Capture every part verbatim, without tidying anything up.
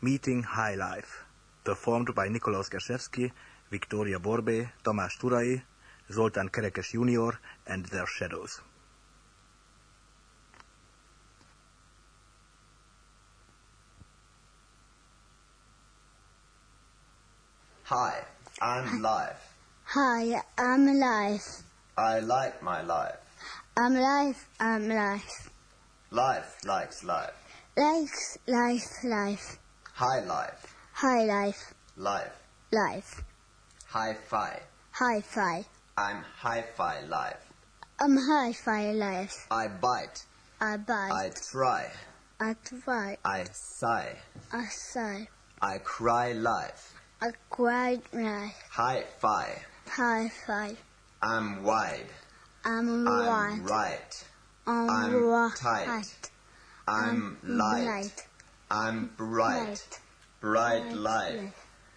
Meeting High Life, performed by Nikolaus Gerszewski, Victoria Borbé, Tamás Turai, Zoltán Kerekes Junior, and their shadows. Hi, I'm life. Hi, I'm life. I like my life. I'm life, I'm life. Life likes life. Likes, life, life. Hi life. Hi life. Life. Life. Hi-fi. Hi-fi. I'm hi-fi life. I'm hi-fi life. I bite. I bite. I try. I try. I sigh. I sigh. I cry life. I cried life. Hi-fi. Hi-fi. I'm wide. I'm I'm white. right. I'm, I'm right. tight. I'm light. light. I'm bright. Bright Bright life.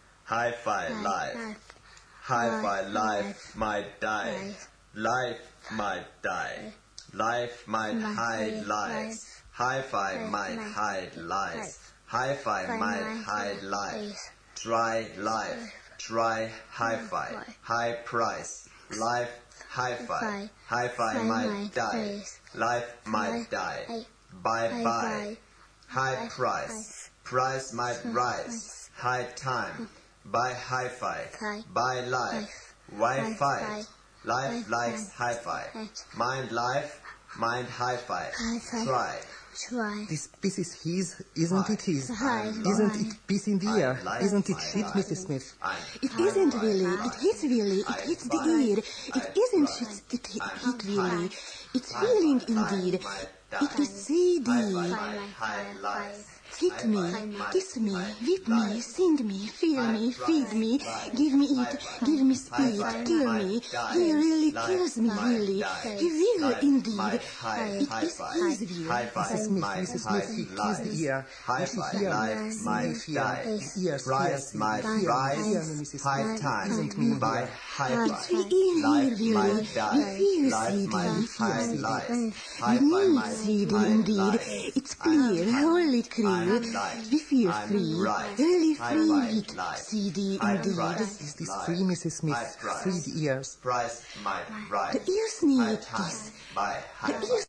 Hi-fi Life. life. Life. Hi-fi Life. life might die. Life. Life might die. Life might Might hide hide lies. lies. Hi-fi Life might might hide lies. lies. Hi-fi Hi might might hide hide life. lies. Try life. Try hi-fi. Hi-fi. High price. Life hi-fi. Hi-fi. Hi-fi Hi might might die. face. Life might Life die. hi- Bye-bye. Hi-fi. High Hi- price. Price might rise. High time. Buy hi-fi. Hi. Buy life. Life. Why Hi-fi. fight? Life Life likes likes hi-fi. hi- Mind life. Mind hi-fi. Hi-fi. Try. Try. This piece is his, isn't it his? Hi. Isn't Hi. it piece in the I ear? like Isn't it my shit, life. Missus Smith? I'm It hi-fi. isn't really. It hits Willie. It I hits the fight. ear. I It isn't. try. It, it hit, I'm hit Willie. hi. It's Hi-fi feeling life indeed. might It die. is C D. Hi-fi Hi, might hide life. Hit me, Hi-fi kiss me, might whip hide me, life. sing me, feel me, Hi-fi feed me, life. give me it, Hi-fi. give me speed, Hi-fi kill might me. die. He really Life kills me, might really. die. He will Life indeed. might hide. It is Hi-fi. his will. Hi-fi Missus Smith, might Missus hide Smith, he life. kills the ear. Hi-fi Missus life Ear, might Missus die. Ear, ears, Price ears, might ears, rise. ears, Missus High Smith. time. Isn't me Buy here. hi-fi. It's we in Life here, might really. die. We feel Life C D. might We feel hide C D. life. We Hi-fi need might C D hide indeed. life. It's clear, I'm wholly I'm clear. life. We feel I'm free, right. really Hi-fi free with life. C D High indeed. price. Is this Life. free, Missus Smith? High price. Free the ears. Price might rise. The ears need High this. time. Buy The hi-fi. ears